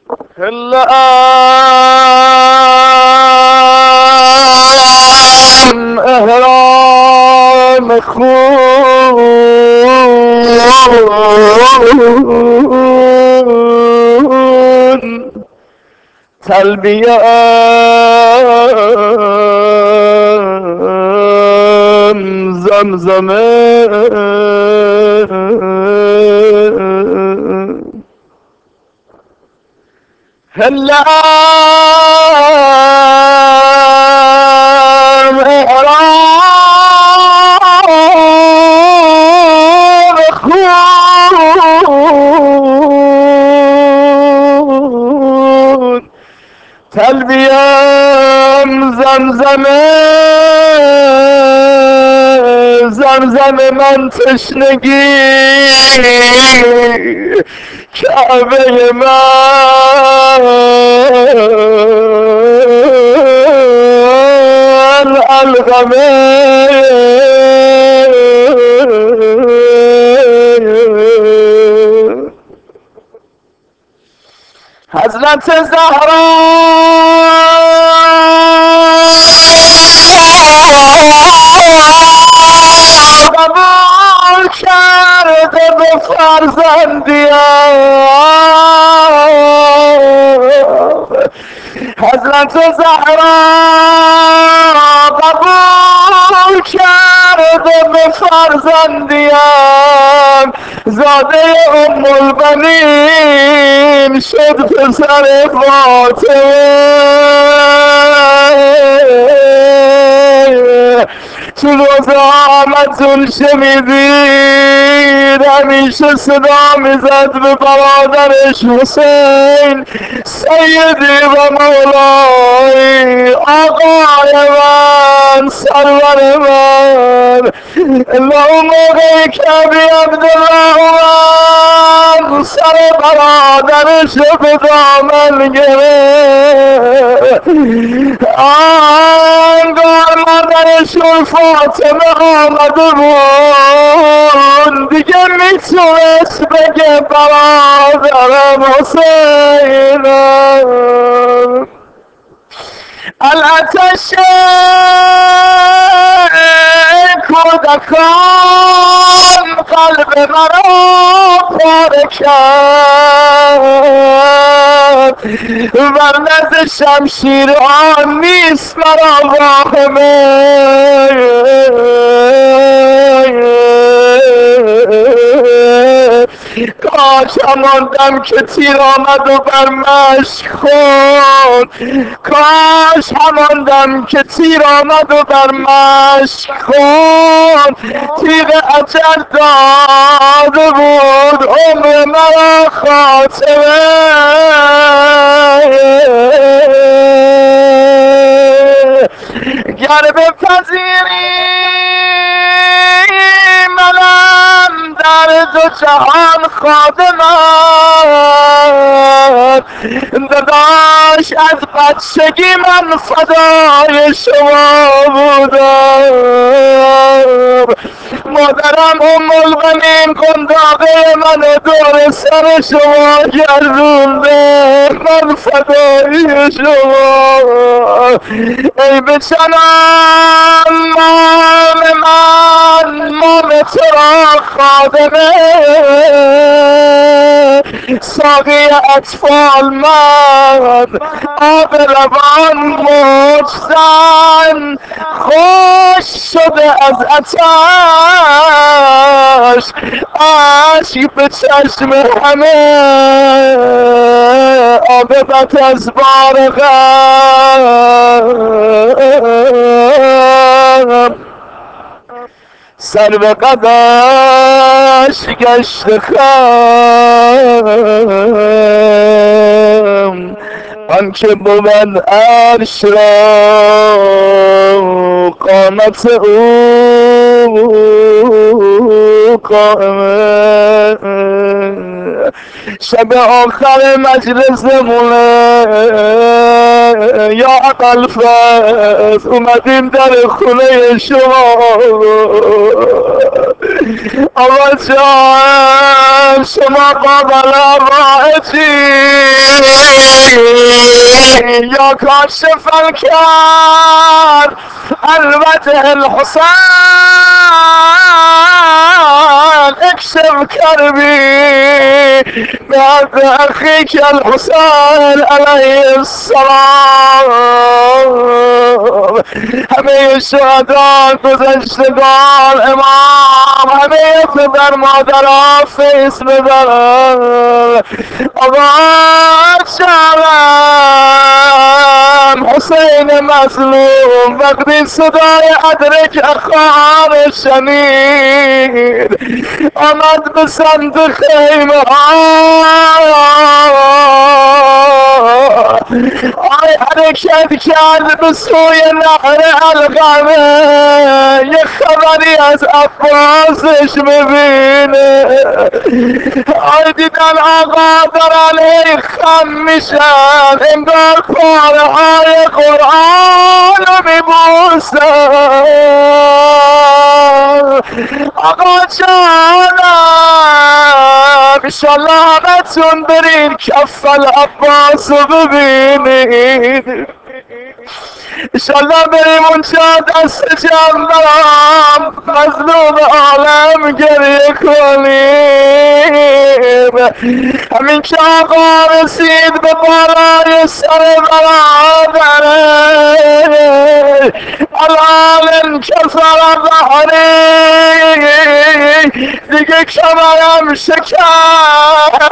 الآن احرام خون تلبیه زمزمه الآن احرام خون تلبیم زمزم من تشنگی کعبه من الغمه حضرت زهرا قبول کرده به فرزندیم حضرت زهرا قبول کرده به فرزندیم زاده ام البنین شد پسر فاطمه تو روز آمدتون شنیدید همیشه صدا میزد به برادرش حسین سیدی و مولای آقای من سرور من اون موقعی که ابی عبدالرحمن سر برادرش به دامن گرفت آنگاه مادرشون فاطمه آمده بود دیگه میتونست بگه برادرم حسینم الاتش کودکان قلب مرا پاره کرد بر نزد شمشیر آن نیست مرا واهمه کاش هماندم که تیر آمد و بر مشک خون کاش هماندم که تیر آمد و بر مشک خون تیر اجل داده بود عمر مرا خاتمه گر بپذیری منم در دو جهان خادمم داداش از بچگی من فدای شما بودم مادرم ام الغنیم قنداقه من دور سر شما گردونده من فدای شما ای بچنان مام تو را خادمه ساقی اطفال من آب روان مجزن خوش شده از عطش عشق به چشم همه عاقبت از بار غم سر به قدش گشت خم آنکه بود عرش را قامت او قائمه شب آخر مجلسمونه یا ابوالفضل اومدیم در خونه شما آقا جان شما قابل رایتی يا كاشف الكرب الوجه الحسين اكشف كربي بعد اخيك الحسين عليه السلام. همه الشهداء گذشتگان امام همه پدر مادرها فیس ببرن. آقا شرم حسین مظلوم وقتی صدای ادرک اخوان شنید آمد به سمت خیمه آی حرکت کرد به سوی نهر القمه یه خبری از عباسش ببینه. آی دیدن آقا دارن هی خم میشن انگار پاره های قرآن رو میبوسن. آقا جانم انشالله همتون برین کف العباس رو ببینید. انشالله بریم اونجا دست جمع برام مظلوم عالم گریه کنیم. همین که آقا رسید به بالای سر برادره الان انکسر ظهری دیگه کمرم شکست.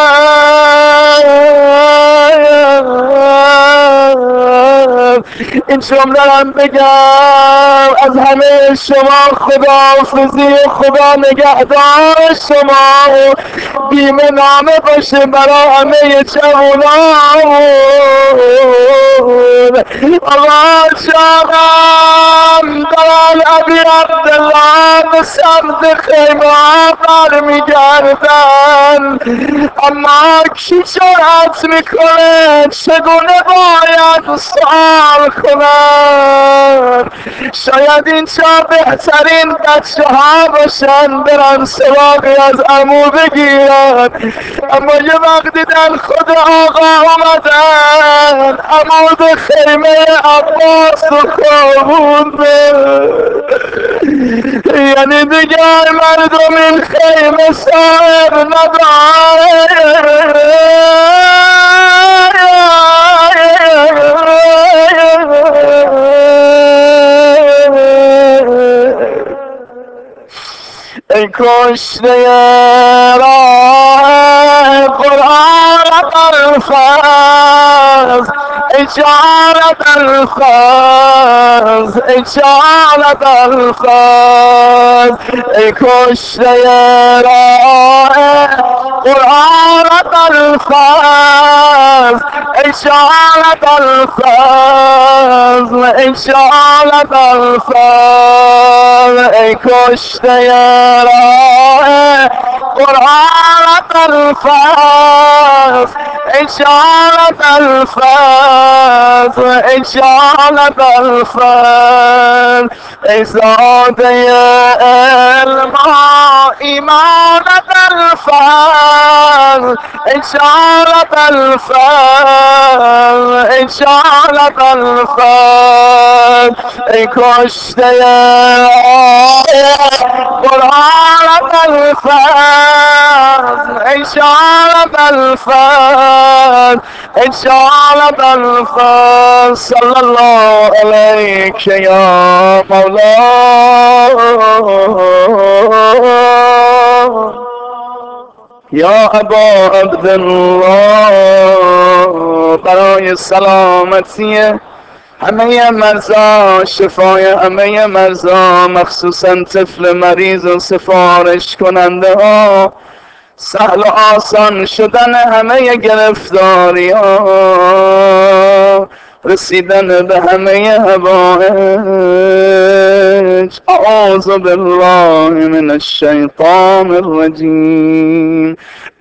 این جمله هم بگم از همه شما خداحافظی خدا نگهدار شما و بیمه نامه باشه برای همه جوانان. آقا شاقم دارن ابی عبدالله به سمت خیمه برمیگردن اما کی جرأت میکنه چگونه باید سوال کنن؟ شاید اینجا بهترین بچه ها باشن برن سراغی از عمو بگیرن اما یه وقت دیدن خود آقا اومدن عمود خیمه عباس رو خوابونده. یعنی دیگر مردم این خیمه صاحب نداره. ای کشته راه قرآن الفاظ ای جانت الفاظ ای جانت الفاظ ای کشته راه قرآن الفاظ ای جانت الفاظ ای جانت الفاظ ای کشته راه قرآن الفاظ ای جانت الفاظ ای جانت الفاظ ای زاده علم ایمانت الفاظ ای جانت الفاظ ای جانت الفاظ ای کشته قرآن الفاظ ای جانت الفاظ ای جانت الفاظ صلی الله علیک یا مولا یا ابا عبدالله. برای سلامتی همه مرزا شفای همه مرزا مخصوصا طفل مریض و سفارش کننده ها سهل و آسان شدن همه گرفتاری ها رسیدن به همه حوائج. اعوذ بالله من الشیطان الرجیم.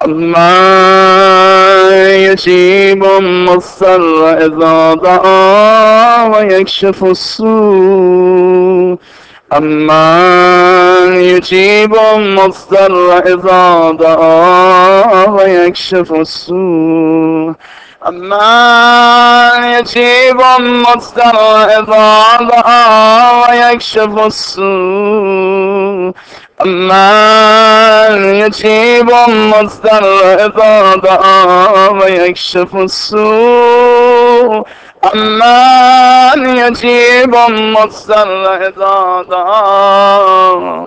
اما یجیب المضطر اذا دعا و یکشف السوء. اما یجیب المضطر اذا دعا و یکشف السوء من يجيب المضطر إذا دعا ويكشف السوء من يجيب المضطر إذا دعا ويكشف السوء من يجيب المضطر إذا دعا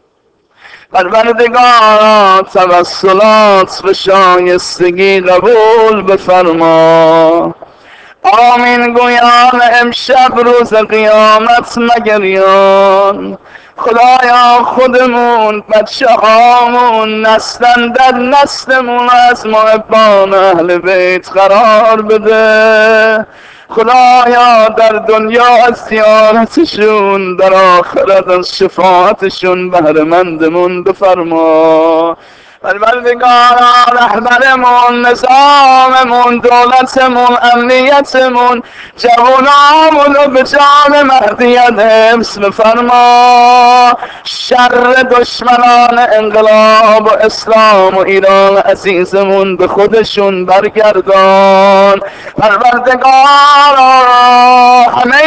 پروردگارا توسلات به شایستگی قبول بفرما آمین گویان امشب روز قیامت مگریان خدایا خودمون بچه هامون نسلن در نسلمون از محبان اهل بیت قرار بده خدایا در دنیا از زیارتشون در آخرت از شفاعتشون بهره‌مندمون بفرما پروردگارا رهبرمون نظاممون دولتمون امنیتمون جوانامون رو به جان مهدیت حفظ بفرما شر دشمنان انقلاب و اسلام و ایران عزیزمون به خودشون برگردان پروردگارا همه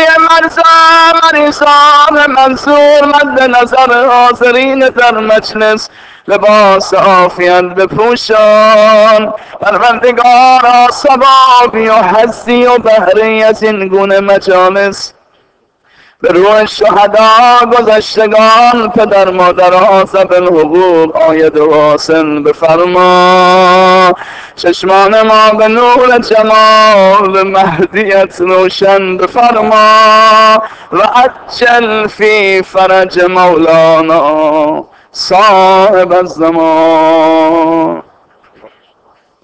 مریضان منصور مد نظر حاضرین در مجلس لباس عافیت بپوشان پروردگارا ثوابی و حظی و بهره از این گونه مجالس به روح شهدا گذشتگان پدر مادرها ذوی الحقوق عاید و واصل بفرما چشمان ما به نور جمال مهدیت روشن بفرما و عجل فی فرج مولانا صاحب الزمان